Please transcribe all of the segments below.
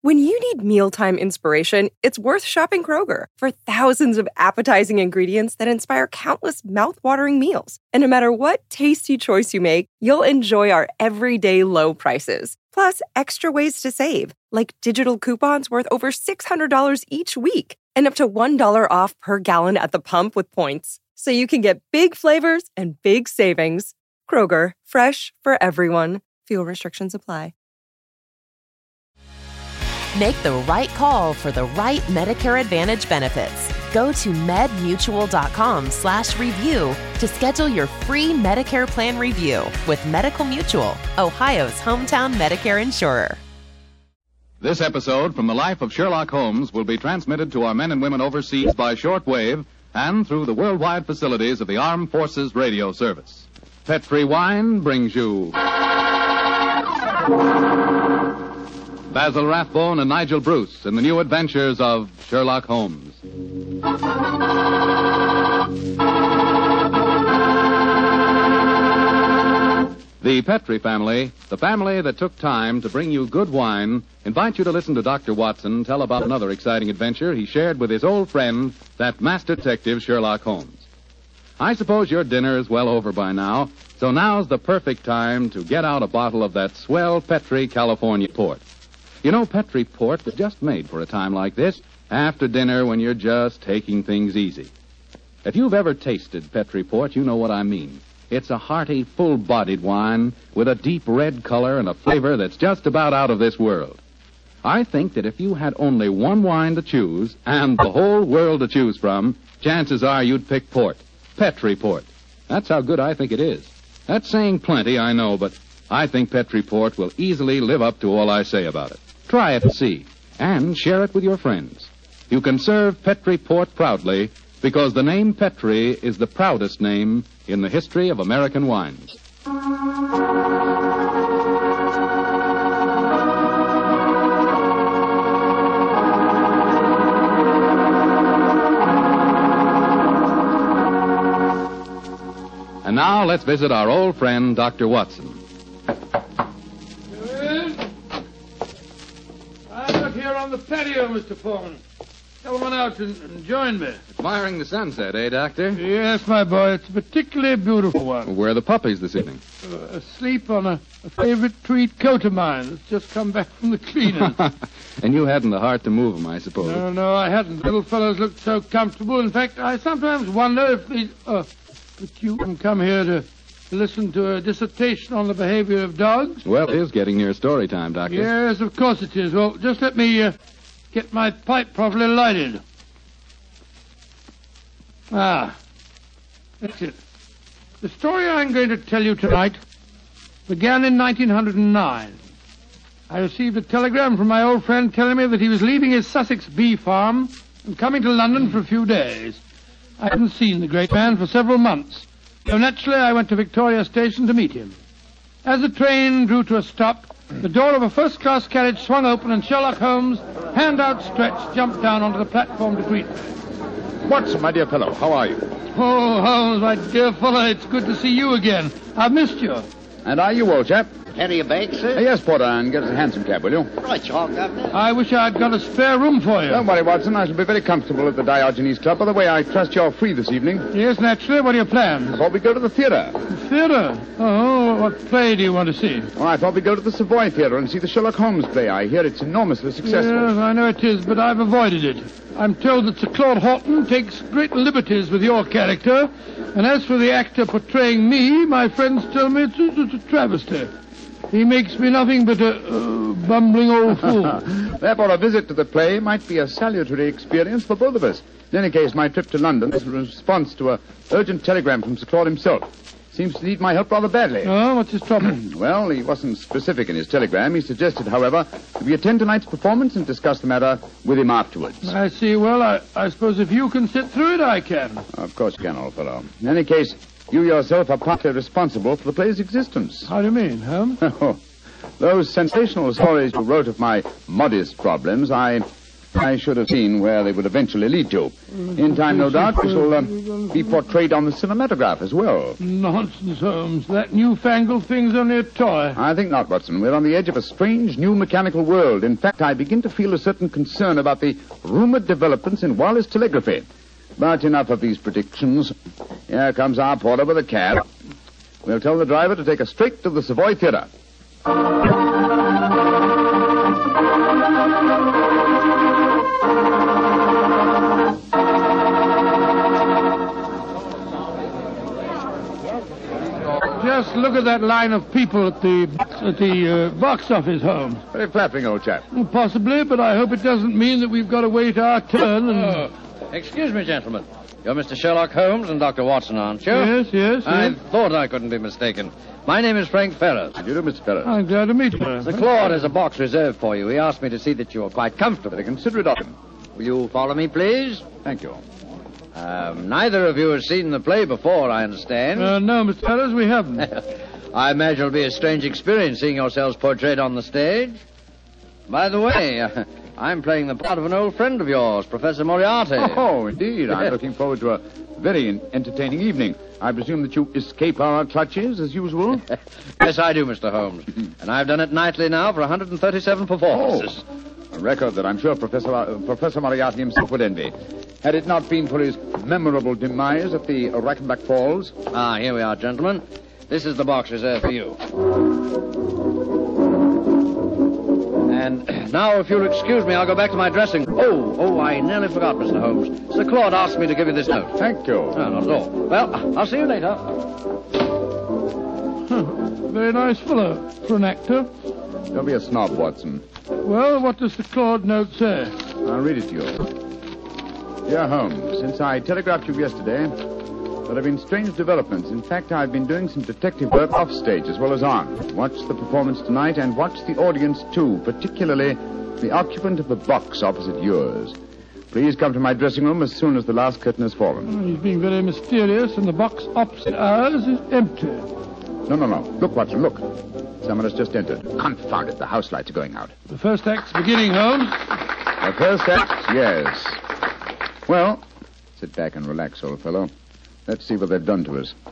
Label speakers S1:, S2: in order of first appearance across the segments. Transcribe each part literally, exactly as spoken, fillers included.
S1: When you need mealtime inspiration, it's worth shopping Kroger for thousands of appetizing ingredients that inspire countless mouth-watering meals. And no matter what tasty choice you make, you'll enjoy our everyday low prices. Plus, extra ways to save, like digital coupons worth over six hundred dollars each week and up to one dollar off per gallon at the pump with points. So you can get big flavors and big savings. Kroger, fresh for everyone. Fuel restrictions apply.
S2: Make the right call for the right Medicare Advantage benefits. Go to medmutual.com slash review to schedule your free Medicare plan review with Medical Mutual, Ohio's hometown Medicare insurer.
S3: This episode from the life of Sherlock Holmes will be transmitted to our men and women overseas by shortwave and through the worldwide facilities of the Armed Forces Radio Service. Petri Wine brings you Basil Rathbone and Nigel Bruce in the new adventures of Sherlock Holmes. The Petri family, the family that took time to bring you good wine, invite you to listen to Doctor Watson tell about another exciting adventure he shared with his old friend, that master detective Sherlock Holmes. I suppose your dinner is well over by now, so now's the perfect time to get out a bottle of that swell Petri California port. You know, Petri port was just made for a time like this, after dinner when you're just taking things easy. If you've ever tasted Petri port, you know what I mean. It's a hearty, full-bodied wine with a deep red color and a flavor that's just about out of this world. I think that if you had only one wine to choose and the whole world to choose from, chances are you'd pick port. Petri port. That's how good I think it is. That's saying plenty, I know, but I think Petri port will easily live up to all I say about it. Try it and see, and share it with your friends. You can serve Petri port proudly because the name Petri is the proudest name in the history of American wines. And now let's visit our old friend, Doctor Watson.
S4: On the patio, Mister Foreman. Come on out and, and join me.
S3: Admiring the sunset, eh, Doctor?
S4: Yes, my boy. It's a particularly beautiful one.
S3: Where are the puppies this evening?
S4: Uh, asleep on a, a favorite tweed coat of mine that's just come back from the cleaners.
S3: And you hadn't the heart to move them, I suppose.
S4: No, no, I hadn't. Little fellows looked so comfortable. In fact, I sometimes wonder if these... Uh, that you can come here to... listen to a dissertation on the behavior of dogs?
S3: Well, it is getting near story time, Doctor.
S4: Yes, of course it is. Well, just let me uh, get my pipe properly lighted. Ah, that's it. The story I'm going to tell you tonight began in nineteen oh nine. I received a telegram from my old friend telling me that he was leaving his Sussex bee farm and coming to London for a few days. I hadn't seen the great man for several months. So naturally, I went to Victoria Station to meet him. As the train drew to a stop, the door of a first-class carriage swung open and Sherlock Holmes, hand outstretched, jumped down onto the platform to greet me.
S5: Watson, my dear fellow, how are you?
S4: Oh, Holmes, my dear fellow, it's good to see you again. I've missed you.
S5: And are you, old chap?
S6: Carry your bag, sir?
S5: Uh, yes, Porter, and get us a hansom cab, will you?
S6: Right, you all, Governor.
S4: I wish I'd got a spare room for you.
S5: Don't worry, Watson. I shall be very comfortable at the Diogenes Club. By the way, I trust you're free this evening.
S4: Yes, naturally. What are your plans?
S5: I thought we'd go to the theatre.
S4: The theatre? Oh, what play do you want to see?
S5: Oh, I thought we'd go to the Savoy Theatre and see the Sherlock Holmes play. I hear it's enormously successful.
S4: Yes, I know it is, but I've avoided it. I'm told that Sir Claude Horton takes great liberties with your character, and as for the actor portraying me, my friends tell me it's a, it's a travesty. He makes me nothing but a uh, bumbling old fool.
S5: Therefore, a visit to the play might be a salutary experience for both of us. In any case, my trip to London is a response to an urgent telegram from Sir Claude himself. Seems to need my help rather badly.
S4: Oh, what's his trouble?
S5: Well, he wasn't specific in his telegram. He suggested, however, that we attend tonight's performance and discuss the matter with him afterwards.
S4: I see. Well, I, I suppose if you can sit through it, I can.
S5: Of course you can, old fellow. In any case, you yourself are partly responsible for the play's existence.
S4: How do you mean, Holmes?
S5: Oh, those sensational stories you wrote of my modest problems, I I should have seen where they would eventually lead to. In time, no doubt, we shall uh, be portrayed on the cinematograph as well.
S4: Nonsense, Holmes. That newfangled thing's only a toy.
S5: I think not, Watson. We're on the edge of a strange new mechanical world. In fact, I begin to feel a certain concern about the rumored developments in wireless telegraphy. But enough of these predictions. Here comes our porter with a cab. We'll tell the driver to take us straight to the Savoy Theatre.
S4: Just look at that line of people at the at the uh, box office, Holmes.
S5: Very flattering, old chap.
S4: Well, possibly, but I hope it doesn't mean that we've got to wait our turn and...
S6: Oh, excuse me, gentlemen. You're Mister Sherlock Holmes and Doctor Watson, aren't you?
S4: Yes, yes,
S6: I
S4: yes.
S6: thought I couldn't be mistaken. My name is Frank Ferris.
S5: How do you do, Mister Ferris?
S4: I'm glad to meet you.
S6: Sir Claude has a box reserved for you. He asked me to see that you are quite comfortable.
S5: Very considerate of him.
S6: Will you follow me, please?
S5: Thank you.
S6: Um, neither of you has seen the play before, I understand.
S4: Uh, no, Mister Ferris, we haven't.
S6: I imagine it'll be a strange experience seeing yourselves portrayed on the stage. By the way, uh, I'm playing the part of an old friend of yours, Professor Moriarty.
S5: Oh, indeed. I'm looking forward to a very entertaining evening. I presume that you escape our clutches, as usual?
S6: Yes, I do, Mister Holmes. And I've done it nightly now for one hundred thirty-seven performances.
S5: Oh, a record that I'm sure Professor uh, Professor Moriarty himself would envy. Had it not been for his memorable demise at the Reichenbach Falls.
S6: Ah, here we are, gentlemen. This is the box reserved for you. And now, if you'll excuse me, I'll go back to my dressing. Oh, oh, I nearly forgot, Mister Holmes. Sir Claude asked me to give you this note.
S5: Thank you.
S6: No, not at all. Well, I'll see you later.
S4: Huh. Very nice fellow for an actor.
S5: Don't be a snob, Watson.
S4: Well, what does the Claude note say?
S5: I'll read it to you. Dear Holmes, since I telegraphed you yesterday, there have been strange developments. In fact, I've been doing some detective work off stage as well as on. Watch the performance tonight and watch the audience too, particularly the occupant of the box opposite yours. Please come to my dressing room as soon as the last curtain has fallen.
S4: Oh, he's being very mysterious, and the box opposite ours is empty.
S5: No, no, no. Look, Watson, look. Someone has just entered. Confound it, the house lights are going out.
S4: The first act's beginning, Holmes.
S5: The first act, yes. Well, sit back and relax, old fellow. Let's see what they've done to us.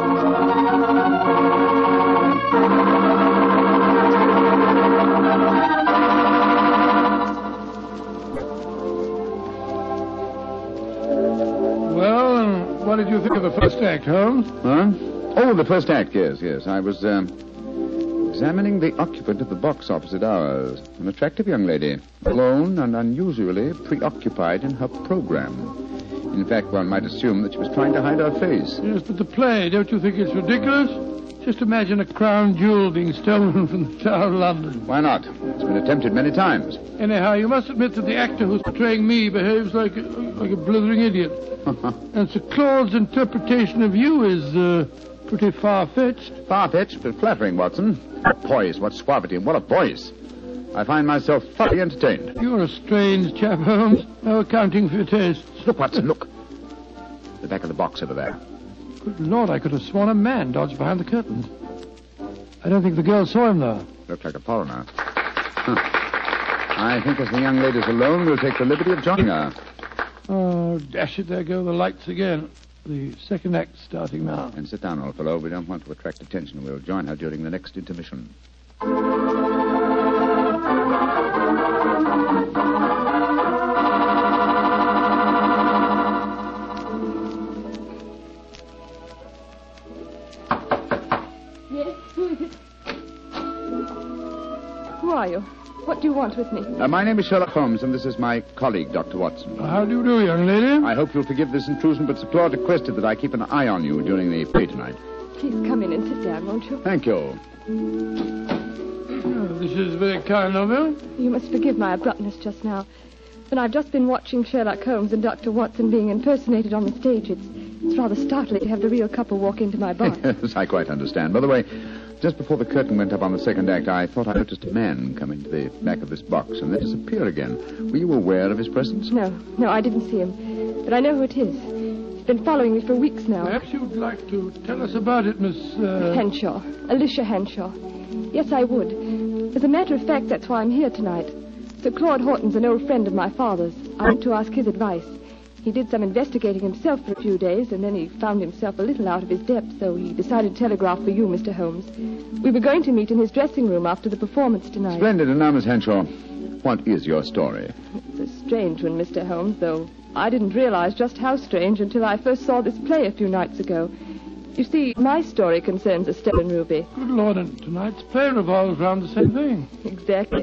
S4: Well, and what did you think of the first act, Holmes?
S5: Huh? Oh, the first act, yes, yes. I was, um, examining the occupant of the box opposite ours. An attractive young lady, alone and unusually preoccupied in her program. In fact, one might assume that she was trying to hide her face.
S4: Yes, but the play, don't you think it's ridiculous? Just imagine a crown jewel being stolen from the Tower of London.
S5: Why not? It's been attempted many times.
S4: Anyhow, you must admit that the actor who's portraying me behaves like a, like a blithering idiot. And Sir Claude's interpretation of you is uh, pretty far-fetched.
S5: Far-fetched, but flattering, Watson. What poise, what suavity, and what a voice. I find myself thoroughly entertained.
S4: You're a strange chap, Holmes. No accounting for your tastes.
S5: Look, Watson, look. The back of the box over there.
S4: Good Lord, I could have sworn a man dodged behind the curtains. I don't think the girl saw him, though.
S5: Looked like a foreigner. Huh. I think as the young lady's alone, we'll take the liberty of joining her.
S4: Oh, dash it, there go the lights again. The second act starting now.
S5: And sit down, old fellow. We don't want to attract attention. We'll join her during the next intermission.
S7: Who are you? What do you want with me?
S5: Uh, my name is Sherlock Holmes, and this is my colleague, Doctor Watson.
S4: How do you do, young lady?
S5: I hope you'll forgive this intrusion, but Sir Claude requested that I keep an eye on you during the play tonight.
S7: Please come in and sit down, won't you?
S5: Thank you.
S4: Oh, this is very kind of you.
S7: You must forgive my abruptness just now. But I've just been watching Sherlock Holmes and Doctor Watson being impersonated on the stage. It's, it's rather startling to have the real couple walk into my box.
S5: Yes, I quite understand. By the way, just before the curtain went up on the second act, I thought I noticed a man come into the back of this box and then disappear again. Were you aware of his presence?
S7: No, no, I didn't see him. But I know who it is. He's been following me for weeks now.
S4: Perhaps you'd like to tell us about it, Miss... Uh...
S7: Henshaw. Alicia Henshaw. Yes, I would. As a matter of fact, that's why I'm here tonight. Sir Claude Horton's an old friend of my father's. I went to ask his advice. He did some investigating himself for a few days, and then he found himself a little out of his depth, so he decided to telegraph for you, Mister Holmes. We were going to meet in his dressing room after the performance tonight.
S5: Splendid. And now, Miss Henshaw, what is your story?
S7: It's a strange one, Mister Holmes, though I didn't realize just how strange until I first saw this play a few nights ago. You see, my story concerns a stolen ruby.
S4: Good Lord, and tonight's play revolves around the same thing.
S7: Exactly.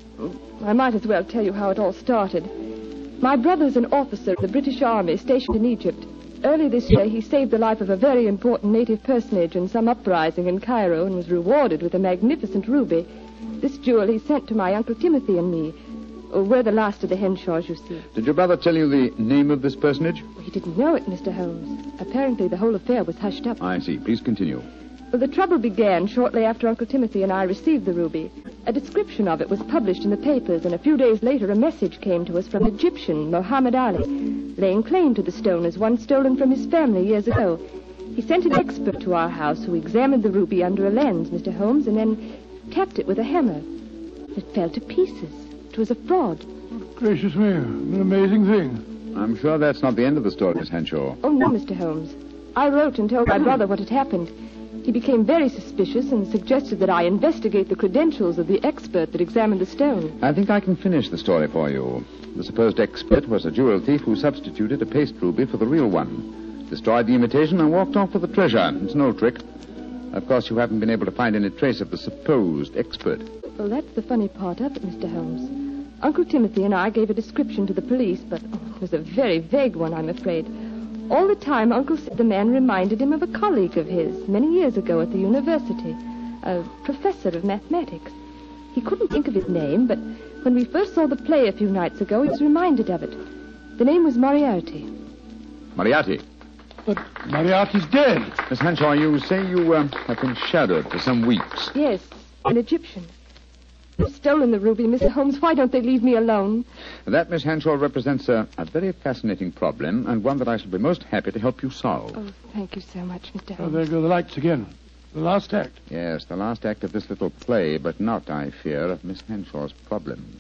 S7: I might as well tell you how it all started. My brother's an officer of the British Army stationed in Egypt. Early this year, he saved the life of a very important native personage in some uprising in Cairo and was rewarded with a magnificent ruby. This jewel he sent to my Uncle Timothy and me. Oh, we're the last of the Henshaws, you see.
S5: Did your brother tell you the name of this personage?
S7: He didn't know it, Mister Holmes. Apparently, the whole affair was hushed up.
S5: I see. Please continue.
S7: Well, the trouble began shortly after Uncle Timothy and I received the ruby. A description of it was published in the papers, and a few days later a message came to us from Egyptian Muhammad Ali, laying claim to the stone as one stolen from his family years ago. He sent an expert to our house who examined the ruby under a lens, Mister Holmes, and then tapped it with a hammer. It fell to pieces. It was a fraud.
S4: Gracious me, an amazing thing.
S5: I'm sure that's not the end of the story, Miss Henshaw.
S7: Oh, no, Mister Holmes. I wrote and told my brother what had happened. He became very suspicious and suggested that I investigate the credentials of the expert that examined the stone.
S5: I think I can finish the story for you. The supposed expert was a jewel thief who substituted a paste ruby for the real one, destroyed the imitation, and walked off with the treasure. It's an old trick. Of course, you haven't been able to find any trace of the supposed expert.
S7: Well, that's the funny part of it, Mister Holmes. Uncle Timothy and I gave a description to the police, but oh, it was a very vague one, I'm afraid. All the time, Uncle said the man reminded him of a colleague of his many years ago at the university, a professor of mathematics. He couldn't think of his name, but when we first saw the play a few nights ago, he was reminded of it. The name was Moriarty.
S5: Moriarty?
S4: But Moriarty's dead.
S5: Miss Henshaw, you say you uh, have been shadowed for some weeks.
S7: Yes, an Egyptian. They've stolen the ruby, Mister Holmes. Why don't they leave me alone?
S5: That, Miss Henshaw, represents a, a very fascinating problem, and one that I shall be most happy to help you solve.
S7: Oh, thank you so much, Mister
S4: Oh,
S7: Holmes.
S4: there go the lights again. The last act.
S5: Yes, the last act of this little play, but not, I fear, of Miss Henshaw's problems.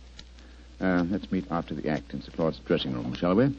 S5: Uh, let's meet after the act in Sir Claude's dressing room, shall we?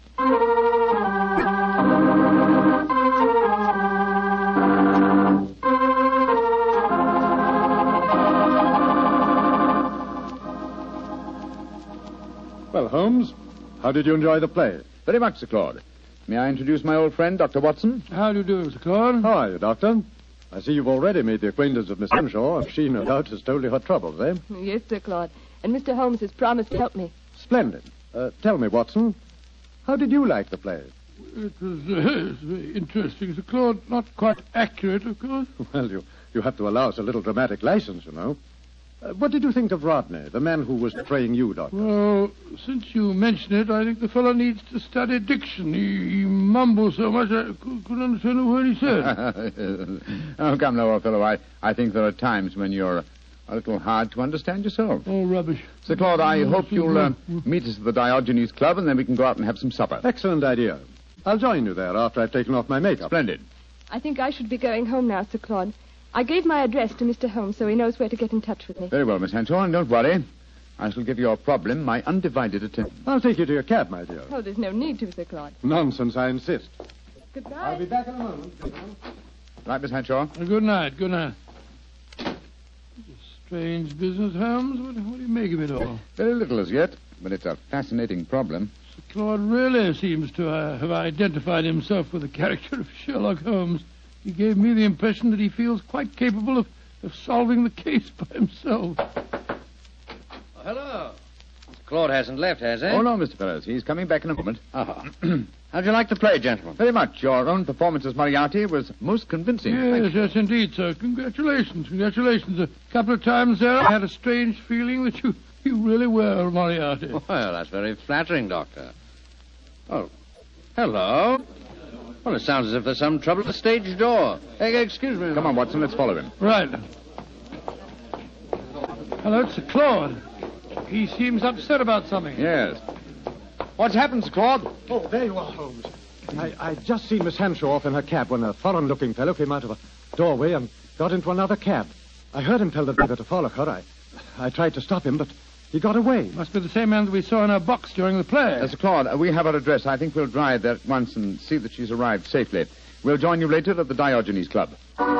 S8: Well, Holmes, how did you enjoy the play?
S5: Very much, Sir Claude. May I introduce my old friend, Doctor Watson?
S4: How do you do, Sir Claude?
S8: How are you, Doctor? I see you've already made the acquaintance of Miss Henshaw. She, no doubt, has told you her troubles, eh?
S7: Yes, Sir Claude. And Mister Holmes has promised to help me.
S8: Splendid. Uh, tell me, Watson, how did you like the play?
S4: It was, uh, it was very interesting, Sir Claude. Not quite accurate, of course.
S8: Well, you, you have to allow us a little dramatic license, you know. Uh, what did you think of Rodney, the man who was portraying you, Doctor?
S4: Well, since you mention it, I think the fellow needs to study diction. He, he mumbles so much I cou- couldn't understand a word he said.
S5: Oh, come now, old fellow. I, I think there are times when you're a little hard to understand yourself.
S4: Oh, rubbish.
S5: Sir Claude, I
S4: Oh,
S5: hope
S4: Sir
S5: you'll uh,
S4: Claude.
S5: meet us at the Diogenes Club, and then we can go out and have some supper.
S8: Excellent idea. I'll join you there after I've taken off my makeup.
S5: Splendid.
S7: I think I should be going home now, Sir Claude. I gave my address to Mister Holmes so he knows where to get in touch with me.
S5: Very well, Miss Henshaw, and don't worry. I shall give your problem my undivided attention.
S8: I'll take you to your cab, my dear.
S7: Oh, there's no need to, Sir Claude.
S8: Nonsense, I insist.
S7: Goodbye.
S8: I'll be back in a moment.
S5: Right, Miss Henshaw?
S4: Uh, good night, good night. Strange business, Holmes. What, what do you make of it all?
S5: Very little as yet, but it's a fascinating problem.
S4: Sir Claude really seems to uh, have identified himself with the character of Sherlock Holmes. He gave me the impression that he feels quite capable of, of solving the case by himself.
S6: Oh, hello. Claude hasn't left, has he?
S5: Oh, no, Mister Ferris. He's coming back in a moment.
S6: Oh. How'd you like the play, gentlemen?
S5: Very much. Your own performance as Moriarty was most convincing.
S4: Yes, yes, indeed, sir. Congratulations, congratulations. A couple of times there, I had a strange feeling that you, you really were Moriarty.
S6: Well, that's very flattering, Doctor. Oh, hello. Well, it sounds as if there's some trouble at the stage door. Hey, excuse me.
S5: Come on, Watson, let's follow him.
S4: Right. Hello, it's Sir Claude. He seems upset about something.
S5: Yes. What's happened, Sir Claude?
S8: Oh, there you are, Holmes. I, I just seen Miss Henshaw off in her cab when a foreign-looking fellow came out of a doorway and got into another cab. I heard him tell the driver to follow her. I, I tried to stop him, but He got away.
S4: Must be the same man that we saw in her box during the play.
S5: Uh, Sir Claude, uh, we have her address. I think we'll drive there at once and see that she's arrived safely. We'll join you later at the Diogenes Club.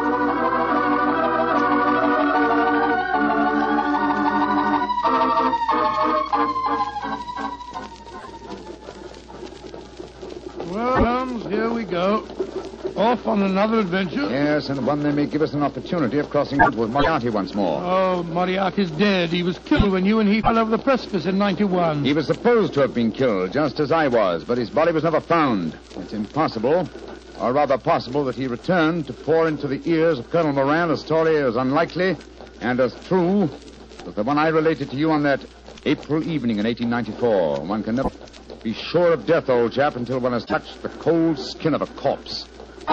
S4: Well, Holmes, here we go. Off on another adventure.
S5: Yes, and one that may give us an opportunity of crossing out with Moriarty once more.
S4: Oh, Moriarty's dead. He was killed when you and he fell over the precipice in ninety-one.
S5: He was supposed to have been killed, just as I was, but his body was never found. It's impossible, or rather possible, that he returned to pour into the ears of Colonel Moran a story as unlikely and as true as the one I related to you on that April evening in eighteen ninety-four. One can never be sure of death, old chap, until one has touched the cold skin of a corpse.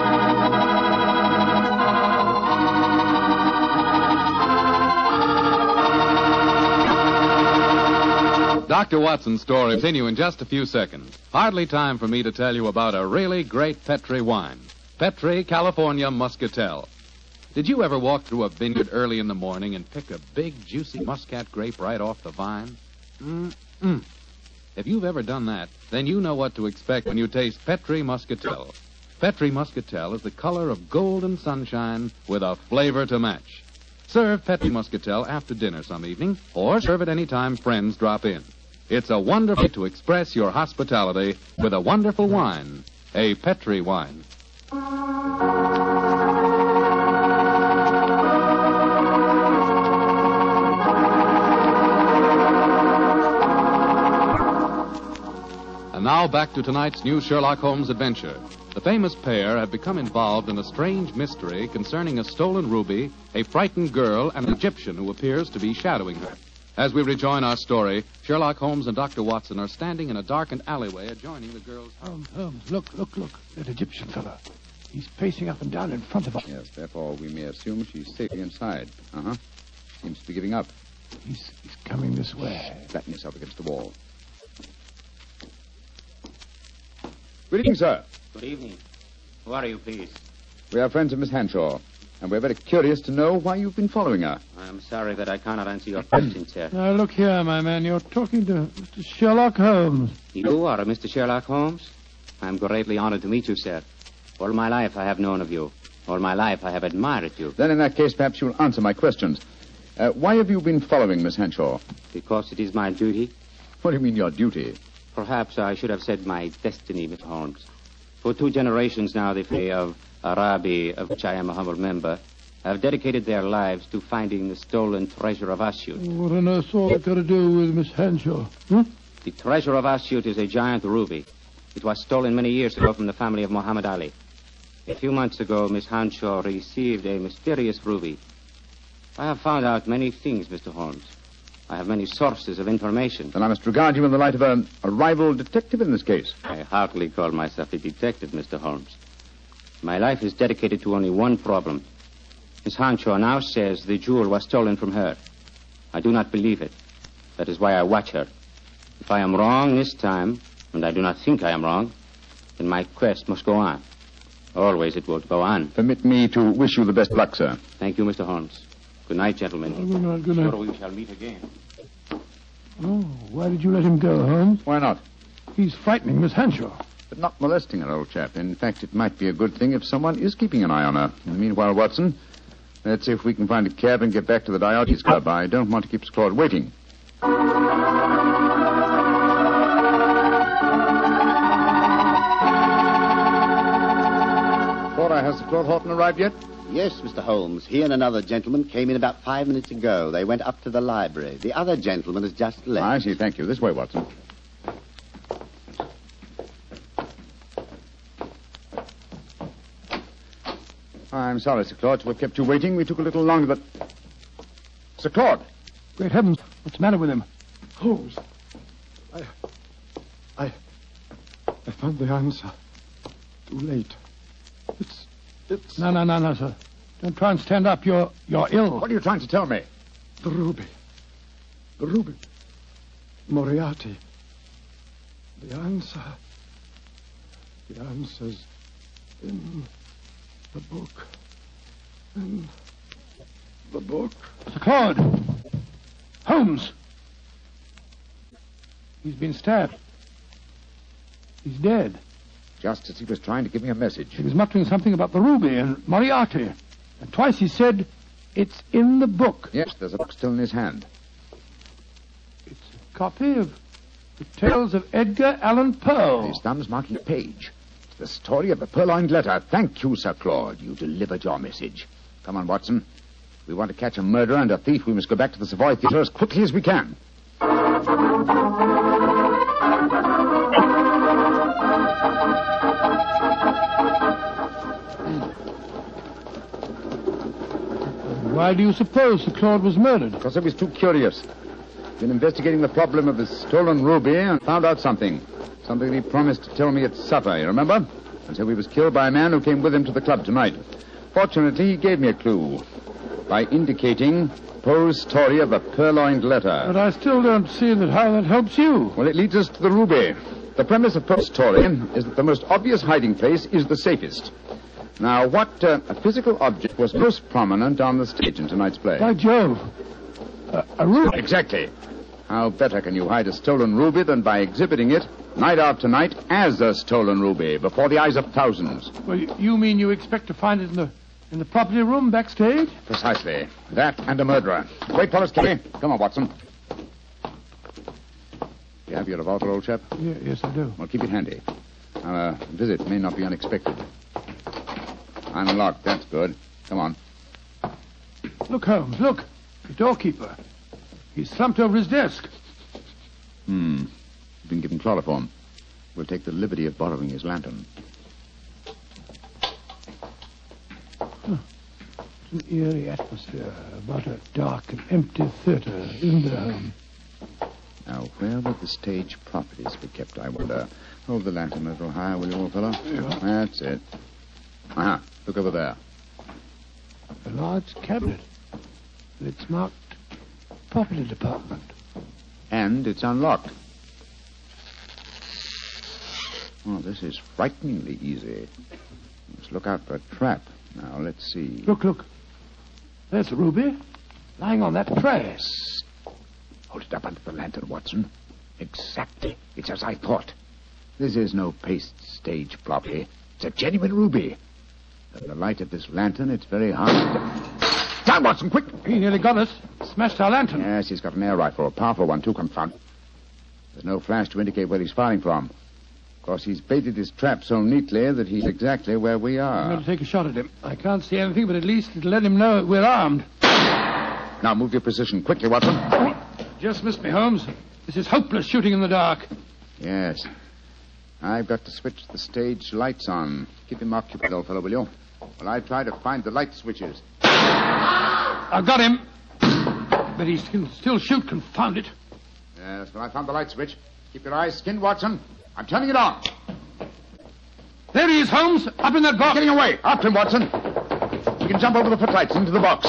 S3: Doctor Watson's story will continue in just a few seconds. Hardly time for me to tell you about a really great Petri wine. Petri California Muscatel. Did you ever walk through a vineyard early in the morning and pick a big, juicy muscat grape right off the vine? Mm-mm. If you've ever done that, then you know what to expect when you taste Petri Muscatel. Petri Muscatel is the color of golden sunshine with a flavor to match. Serve Petri Muscatel after dinner some evening, or serve it any time friends drop in. It's a wonderful way to express your hospitality with a wonderful wine, a Petri wine. And now back to tonight's new Sherlock Holmes adventure. The famous pair have become involved in a strange mystery concerning a stolen ruby, a frightened girl, and an Egyptian who appears to be shadowing her. As we rejoin our story, Sherlock Holmes and Doctor Watson are standing in a darkened alleyway adjoining the girl's house.
S4: Holmes, Holmes, look, look, look. That Egyptian fellow. He's pacing up and down in front of us.
S5: Yes, therefore we may assume she's safely inside. Uh-huh. Seems to be giving up.
S4: He's, he's coming this way.
S5: Flatten yourself against the wall. Good evening, sir.
S9: Good evening. Who are you, please?
S5: We are friends of Miss Hanshaw, and we're very curious to know why you've been following her.
S9: I'm sorry that I cannot answer your question, sir.
S4: Now, look here, my man. You're talking to Mister Sherlock Holmes.
S9: You are Mister Sherlock Holmes? I'm greatly honored to meet you, sir. All my life I have known of you. All my life I have admired you.
S5: Then in that case, perhaps you'll answer my questions. Uh, why have you been following Miss Hanshaw?
S9: Because it is my duty.
S5: What do you mean, your duty?
S9: Perhaps I should have said my destiny, Mister Holmes. For two generations now, the family of Arabi, of which I am a humble member, have dedicated their lives to finding the stolen treasure of Asyut.
S4: What on earth's all that got to do with Miss Hanshaw? Hmm?
S9: The treasure of Asyut is a giant ruby. It was stolen many years ago from the family of Muhammad Ali. A few months ago, Miss Hanshaw received a mysterious ruby. I have found out many things, Mister Holmes. I have many sources of information.
S5: Then I must regard you in the light of a, a rival detective in this case.
S9: I hardly call myself a detective, Mister Holmes. My life is dedicated to only one problem. Miss Hanshaw now says the jewel was stolen from her. I do not believe it. That is why I watch her. If I am wrong this time, and I do not think I am wrong, then my quest must go on. Always it will go on.
S5: Permit me to wish you the best luck, sir.
S9: Thank you, Mister Holmes. Good night, gentlemen.
S4: Oh, good night, good night.
S9: Sure we shall meet again.
S4: Oh, why did you let him go, Holmes?
S5: Why not?
S4: He's frightening Miss Hanshaw.
S5: But not molesting her, old chap. In fact, it might be a good thing if someone is keeping an eye on her. And meanwhile, Watson, let's see if we can find a cab and get back to the Diogenes Club. I don't want to keep Sir Claude waiting. Flora, has Sir Claude Horton arrived yet?
S10: Yes, Mister Holmes. He and another gentleman came in about five minutes ago. They went up to the library. The other gentleman has just left.
S5: I see. Thank you. This way, Watson. I'm sorry, Sir Claude, to have kept you waiting. We took a little longer, but... Sir Claude!
S4: Great heavens, what's the matter with him?
S8: Holmes, I... I... I found the answer. Too late. It's... It's...
S4: No, no, no, no, sir. Don't try and stand up. You're... you're ill.
S5: What are you trying to tell me?
S8: The ruby. The ruby. Moriarty. The answer... The answer's in the book. In the book.
S4: Sir Claude! Holmes! He's been stabbed. He's dead.
S5: Just as he was trying to give me a message.
S4: He was muttering something about the ruby and Moriarty. And twice he said, it's in the book.
S5: Yes, there's a book still in his hand.
S4: It's a copy of The Tales of Edgar Allan Poe.
S5: His thumb's marking a page. It's the story of the purloined letter. Thank you, Sir Claude. You delivered your message. Come on, Watson. If we want to catch a murderer and a thief, we must go back to the Savoy Theatre as quickly as we can.
S4: Why do you suppose Sir Claude was murdered?
S5: Because I was too curious. Been investigating the problem of the stolen ruby and found out something. Something he promised to tell me at supper, you remember? And so he was killed by a man who came with him to the club tonight. Fortunately, he gave me a clue by indicating Poe's story of the purloined letter.
S4: But I still don't see that how that helps you.
S5: Well, it leads us to the ruby. The premise of Poe's story is that the most obvious hiding place is the safest. Now, what uh, a physical object was most prominent on the stage in tonight's play?
S4: By Jove. Uh, a ruby.
S5: Exactly. How better can you hide a stolen ruby than by exhibiting it night after night as a stolen ruby before the eyes of thousands?
S4: Well, you mean you expect to find it in the in the property room backstage?
S5: Precisely. That and a murderer. Wait for us, Kelly. Come on, Watson. You have your revolver, old chap?
S4: Yeah, yes, I do.
S5: Well, keep it handy. Our uh, visit may not be unexpected. Unlocked. That's good. Come on.
S4: Look, Holmes, look. The doorkeeper. He's slumped over his desk.
S5: Hmm. He's been given chloroform. We'll take the liberty of borrowing his lantern.
S4: Huh. It's an eerie atmosphere about a dark and empty theater, isn't there, Holmes?
S5: Now, where would the stage properties be kept, I wonder? Hold the lantern a little higher, will you, old fellow?
S4: Yeah.
S5: That's it. Aha. Look over there.
S4: A large cabinet. It's marked Property Department.
S5: And it's unlocked. Oh, this is frighteningly easy. Let's look out for a trap. Now, let's see.
S4: Look, look. There's a ruby lying on that tray.
S5: Shh. Hold it up under the lantern, Watson. Exactly. It's as I thought. This is no paste stage property. It's a genuine ruby. In the light of this lantern, it's very hard to... Down, Watson, quick!
S4: He nearly got us. Smashed our lantern.
S5: Yes, he's got an air rifle, a powerful one, too, confound. There's no flash to indicate where he's firing from. Of course, he's baited his trap so neatly that he's exactly where we are.
S4: I'm going to take a shot at him. I can't see anything, but at least it'll let him know we're armed.
S5: Now, move your position quickly, Watson.
S4: Oh, just missed me, Holmes. This is hopeless shooting in the dark.
S5: Yes. I've got to switch the stage lights on. Keep him occupied, old fellow, will you? While I try to find the light switches.
S4: I've got him. But he can still shoot, confound it.
S5: Yes, well, I found the light switch. Keep your eyes skinned, Watson. I'm turning it on.
S4: There he is, Holmes. Up in that box.
S5: Getting away. After him, Watson. You can jump over the footlights into the box.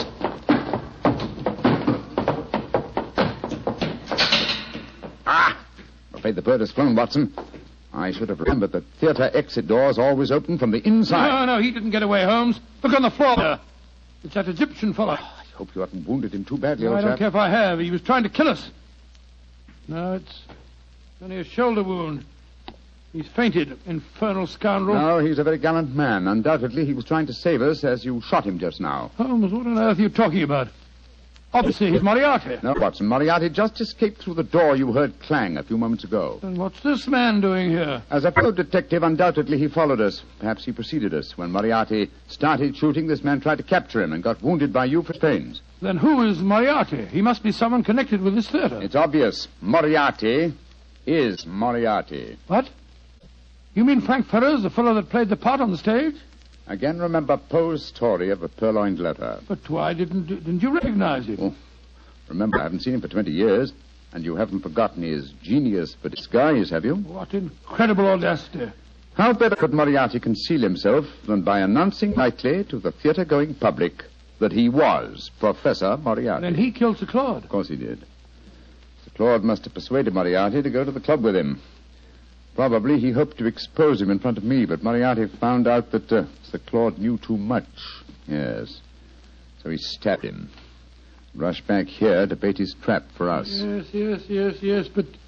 S5: Ah! I'm afraid the bird has flown, Watson. I should have remembered that theater exit doors always open from the inside.
S4: No, no, he didn't get away, Holmes. Look on the floor there. It's that Egyptian fellow.
S5: I hope you haven't wounded him too badly,
S4: No,
S5: old
S4: I don't
S5: chap.
S4: care if I have. He was trying to kill us. No, it's only a shoulder wound. He's fainted, infernal scoundrel.
S5: No, he's a very gallant man. Undoubtedly, he was trying to save us as you shot him just now.
S4: Holmes, what on earth are you talking about? Obviously, he's Moriarty.
S5: No, Watson. Moriarty just escaped through the door you heard clang a few moments ago.
S4: Then what's this man doing here?
S5: As a fellow detective, undoubtedly he followed us. Perhaps he preceded us. When Moriarty started shooting, this man tried to capture him and got wounded by you for pains.
S4: Then who is Moriarty? He must be someone connected with this theater.
S5: It's obvious. Moriarty is Moriarty.
S4: What? You mean Frank Ferrers, the fellow that played the part on the stage?
S5: Again, remember Poe's story of the purloined letter.
S4: But why didn't didn't you recognize him?
S5: Oh, remember, I haven't seen him for twenty years, and you haven't forgotten his genius for disguise, have you?
S4: What incredible audacity.
S5: How better could Moriarty conceal himself than by announcing nightly to the theater-going public that he was Professor Moriarty?
S4: Then he killed Sir Claude.
S5: Of course he did. Sir Claude must have persuaded Moriarty to go to the club with him. Probably he hoped to expose him in front of me, but Moriarty found out that uh, Sir Claude knew too much. Yes. So he stabbed him. Rushed back here to bait his trap for us.
S4: Yes, yes, yes, yes, but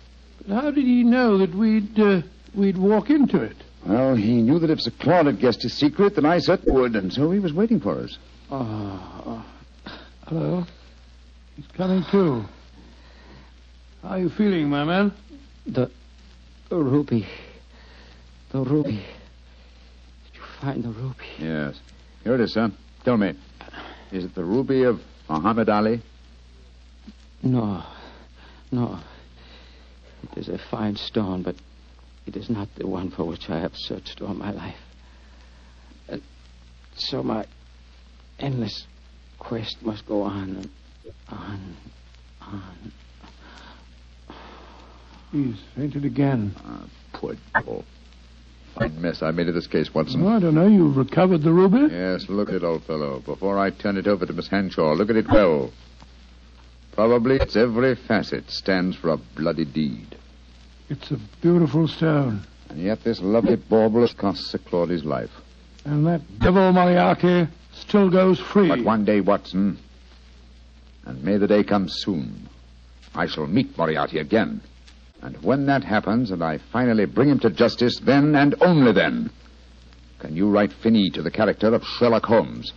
S4: How did he know that we'd, uh, we'd walk into it?
S5: Well, he knew that if Sir Claude had guessed his secret, then I certainly would, and so he was waiting for us.
S4: Oh, oh. Hello. He's coming too. How are you feeling, my man?
S9: The, the ruby. The ruby. Did you find the ruby?
S5: Yes. Here it is, sir. Tell me, is it the ruby of Muhammad Ali?
S9: No. No. It is a fine stone, but it is not the one for which I have searched all my life. And so my endless quest must go on and on, on.
S4: He's fainted again.
S5: Ah, poor devil. Fine mess I made of this case, Watson.
S4: Oh, I don't know. You've recovered the ruby?
S5: Yes, look at it, old fellow. Before I turn it over to Miss Hanshaw, look at it well. Probably its every facet stands for a bloody deed.
S4: It's a beautiful stone.
S5: And yet this lovely bauble has cost Sir Claude his life.
S4: And that devil Moriarty still goes free.
S5: But one day, Watson, and may the day come soon, I shall meet Moriarty again. And when that happens and I finally bring him to justice, then and only then can you write fini to the character of Sherlock Holmes.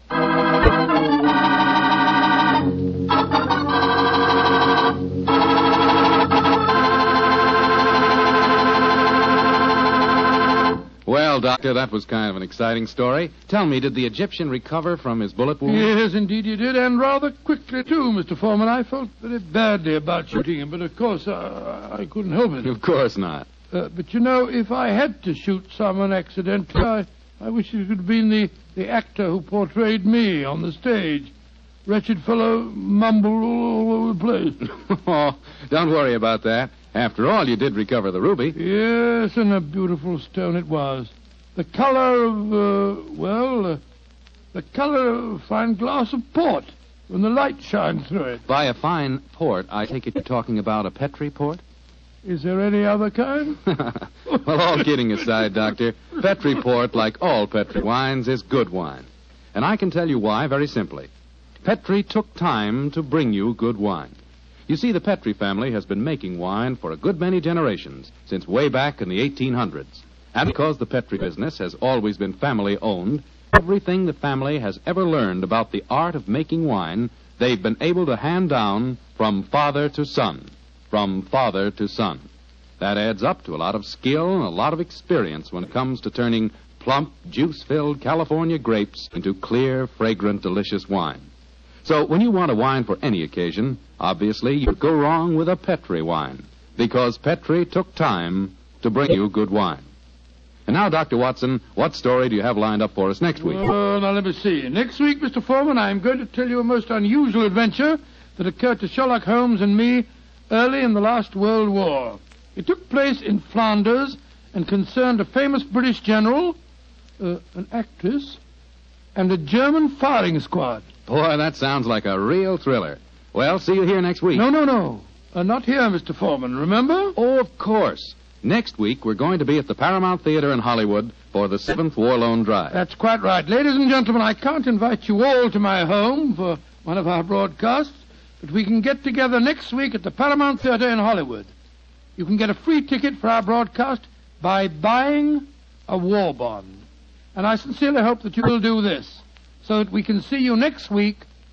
S3: Well, Doctor, that was kind of an exciting story. Tell me, did the Egyptian recover from his bullet wound?
S4: Yes, indeed he did, and rather quickly, too, Mister Foreman. I felt very badly about shooting him, but of course I, I couldn't help it.
S3: Of course not.
S4: Uh, but, you know, if I had to shoot someone accidentally, I, I wish it could have been the, the actor who portrayed me on the stage. Wretched fellow mumbled all over the place.
S3: Oh, don't worry about that. After all, you did recover the ruby.
S4: Yes, and a beautiful stone it was. The color of, uh, well, uh, the color of a fine glass of port when the light shines through it.
S3: By a fine port, I take it you're talking about a Petri port?
S4: Is there any other kind?
S3: Well, all kidding aside, Doctor, Petri port, like all Petri wines, is good wine. And I can tell you why very simply. Petri took time to bring you good wine. You see, the Petri family has been making wine for a good many generations, since way back in the eighteen hundreds. And because the Petri business has always been family-owned, everything the family has ever learned about the art of making wine, they've been able to hand down from father to son, from father to son. That adds up to a lot of skill and a lot of experience when it comes to turning plump, juice-filled California grapes into clear, fragrant, delicious wine. So when you want a wine for any occasion, obviously you'd go wrong with a Petri wine, because Petri took time to bring you good wine. And now, Doctor Watson, what story do you have lined up for us next week?
S4: Well, now let me see. Next week, Mister Foreman, I'm going to tell you a most unusual adventure that occurred to Sherlock Holmes and me early in the last World War. It took place in Flanders and concerned a famous British general, uh, an actress, and a German firing squad.
S3: Boy, that sounds like a real thriller. Well, see you here next week.
S4: No, no, no. Uh, not here, Mister Foreman, remember?
S3: Oh, of course. Next week, we're going to be at the Paramount Theater in Hollywood for the seventh War Loan Drive.
S4: That's quite right. Ladies and gentlemen, I can't invite you all to my home for one of our broadcasts, but we can get together next week at the Paramount Theater in Hollywood. You can get a free ticket for our broadcast by buying a war bond. And I sincerely hope that you will do this, so that we can see you next week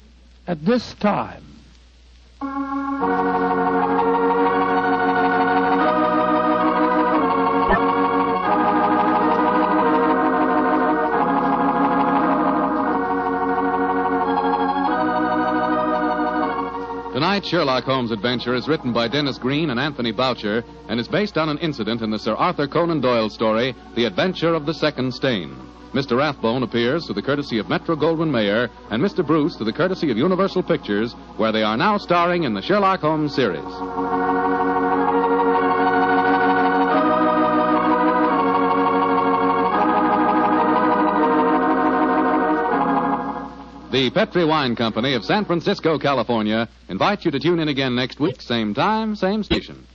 S4: at this time.
S3: Tonight's Sherlock Holmes adventure is written by Dennis Green and Anthony Boucher and is based on an incident in the Sir Arthur Conan Doyle story, The Adventure of the Second Stain. Mister Rathbone appears to the courtesy of Metro-Goldwyn-Mayer and Mister Bruce to the courtesy of Universal Pictures, where they are now starring in the Sherlock Holmes series. The Petri Wine Company of San Francisco, California, invites you to tune in again next week, same time, same station.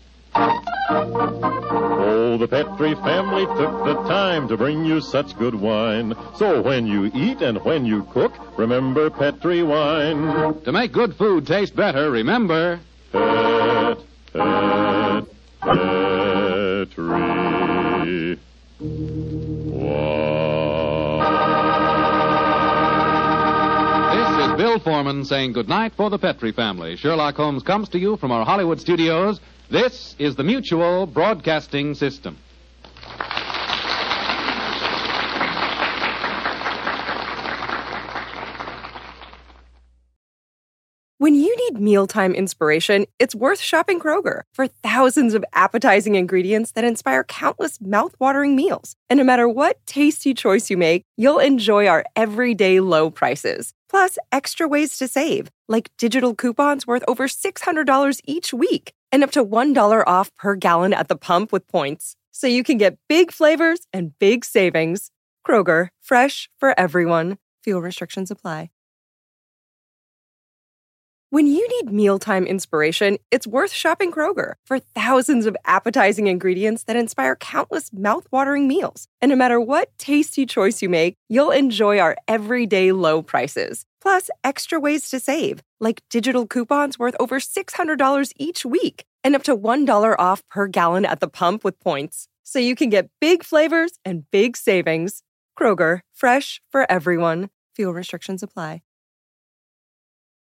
S11: Oh, the Petri family took the time to bring you such good wine. So when you eat and when you cook, remember Petri wine.
S3: To make good food taste better, remember...
S11: Pet, pet, pet.
S3: Watson saying goodnight for the Petrie family. Sherlock Holmes comes to you from our Hollywood studios. This is the Mutual Broadcasting System.
S1: When you need mealtime inspiration, it's worth shopping Kroger for thousands of appetizing ingredients that inspire countless mouth-watering meals. And no matter what tasty choice you make, you'll enjoy our everyday low prices. Plus, extra ways to save, like digital coupons worth over six hundred dollars each week and up to one dollar off per gallon at the pump with points. So you can get big flavors and big savings. Kroger, fresh for everyone. Fuel restrictions apply. When you need mealtime inspiration, it's worth shopping Kroger for thousands of appetizing ingredients that inspire countless mouth-watering meals. And no matter what tasty choice you make, you'll enjoy our everyday low prices. Plus, extra ways to save, like digital coupons worth over six hundred dollars each week and up to one dollar off per gallon at the pump with points. So you can get big flavors and big savings. Kroger, fresh for everyone. Fuel restrictions apply.